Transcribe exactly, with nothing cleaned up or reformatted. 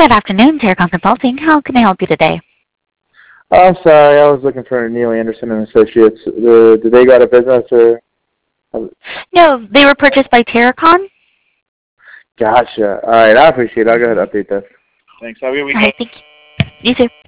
Good afternoon, Terracon Consulting. How can I help you today? Oh, I'm sorry. I was looking for Neil Anderson and Associates. The, did they got a business or? No, they were purchased by Terracon. Gotcha. All right. I appreciate it. I'll go ahead and update this. Thanks. Have a good All weekend. right, thank you. You too.